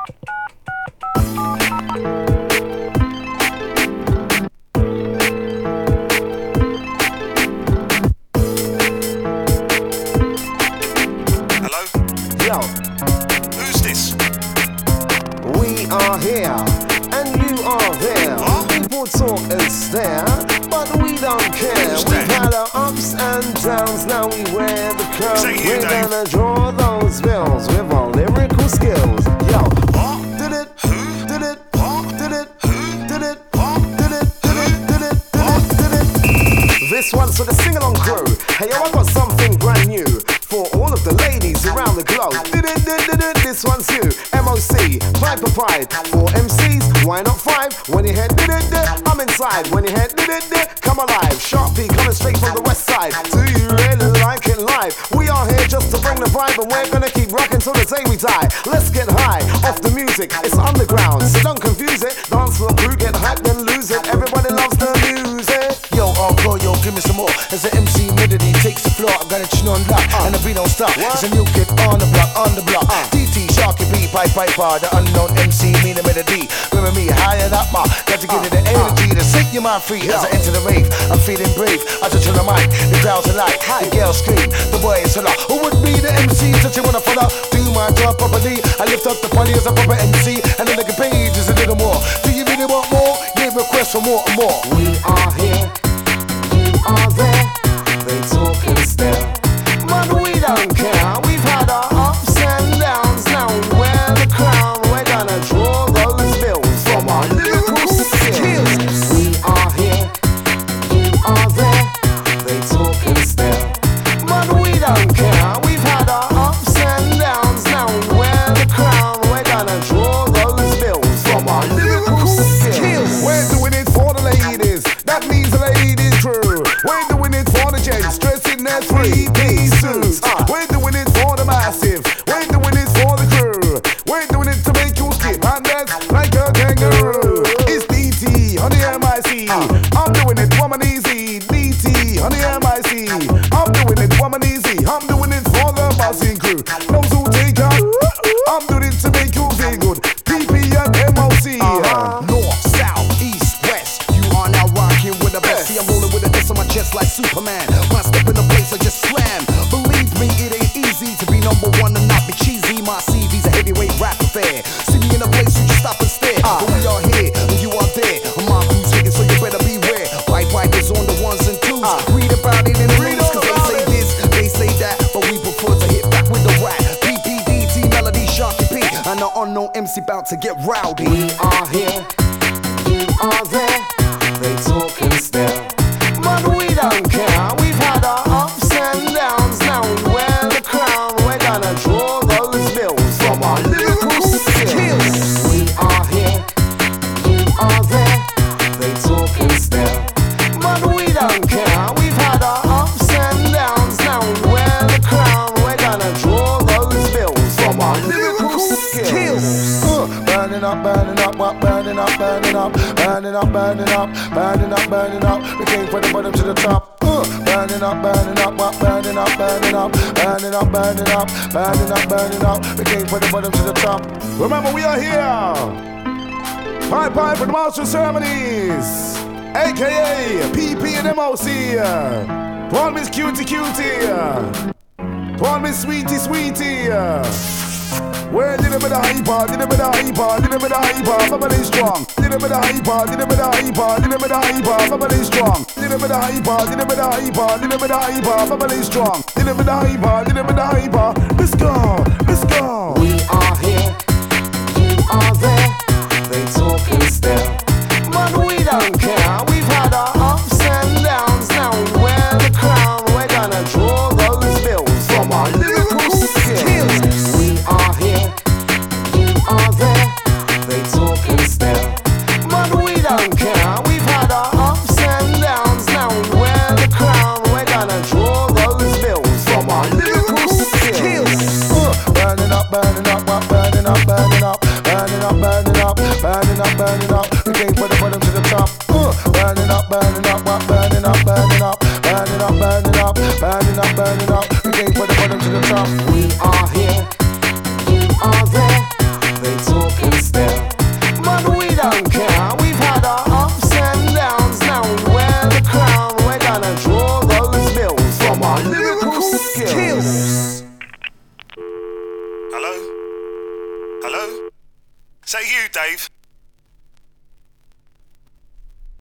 Hello? Yo, Who's this? we are here, and you are there. What? People talk and stare, but we don't care. Who's We've that? had our ups and downs, now we wear the crown. Say it, We're Dave. gonna draw those bills with our lyrical skills. Yo, What? did it, Who? did it, What? did it, Who? did it, What? did it, did it, did it, did it, did it. This one's for the sing-along crew. Hey yo, I got something brand new for all of the ladies around the globe. This one's you, MOC, Piper Pride. For MCs, why not 5? When you head I'm inside. When you head come alive. Sharpie coming straight from the west side. Do you really like it live? We are here just to bring the vibe, and we're gonna keep rocking till the day we die. Let's get high off the music. It's underground, so don't confuse it. Dance floor crew get hyped then lose it. Everybody loves the music. Yo, encore, yo, give me some more. As the MC Midity takes the floor, I got a chin on lock, and the beat don't stop. It's a new kid on the block, DT, Sharky B, Piper, the unknown MC, me the melody. Remember me, higher up, ma. Got to get it the energy to set your mind free. As I enter the rave, I'm feeling brave. I touch on the mic, the crowd's alive, the girls scream, the boy is holler. Who would be the MC that you wanna follow? Do my job properly. I lift up the party as a proper MC, and then the page is a little more. Do you really want more? Yeah, request for more and more. We are here, you are there. They talk and stare, but we don't care. We've had our ups and downs, now we wear the crown. We're gonna draw those bills from our lyrical skills. We are here, you are there. They talk and stare, but we don't care. We've had our ups and downs, now we wear the crown. We're gonna draw those bills from our lyrical skills. We're doing it for the ladies, that means the ladies crew. We're doing it for the gents, dressed in their 3-piece suits. We're doing it for the massive, we're doing it for the crew. We're doing it to make you skip and dance like a kangaroo. It's DT on the MIC, I'm doing it woman easy. DT on the MIC, I'm doing it woman easy. I'm doing it for the bossing crew. Those who take out, I'm doing it to make you feel good. PP and MOC. North, south, east, west. You are now rocking with the best. See, I'm rolling with a S on my chest like Superman. When I step in the place, I just slam. Believe me, it ain't easy to be number one and not be cheesy. My CV's a heavyweight rap affair. See me in a place, you just stop and stare. But we are here, and you are there. My crew's hitting, so you better beware. Pipe is on the ones and twos. Read about it in the news, cause they say this, they say that. But we prefer to hit back with the rap. PPDT, Melody, Sharky P, and the unknown MC bout to get rowdy. We are here, you are there. They talk and stare, but we don't care. We've had our ups and downs, now we wear the crown. We're gonna draw those bills from our lyrical skills. We are here, you are there. They talk and stare, but we don't care. We've had our ups and downs, now we wear the crown. We're gonna draw those bills from our lyrical skills. Burning up, burning up, what burning up, burning up, burning up, burning up, burning up, burning up. We came from the bottom to the top. Burning up, burning up, what burning up, burning up, burning up, burning up, burning up, burning up. We came from the bottom to the top. Remember, we are here. Pipe for the master ceremonies, aka PP and MOC. Paul Miss Cutie Cutie. Paul Miss Sweetie Sweetie. Well, did it with the hyper, did it with the hyper, did it with the hyper, bubbly strong. Did it with the hyper, did it with the hyper, did it with the hyper, bubbly strong. Did it with the hyper, did it with the hyper, did it with the hyper, bubbly strong. Did it with the hyper, did it with the hyper. Let's go, let's go. We are here, you are there. They talk and stare, but we don't care. We've had our ups and downs, now we wear the crown. We're gonna draw those bills from our lyrical skills. We are here, you are there. They talk and stare, but we don't care. We've had our ups and downs, now we wear the crown. We're gonna draw those bills from our lyrical skills. Burning up, burning up, what burning up, burning up, burning up, burning up, burning up, burning up. We came from the bottom to the top. Burning up, burning up, what burning up, burning up, burning up, burning up, burning up, burning up. We came from the bottom to the top. We are here, you are there. They talk Dave.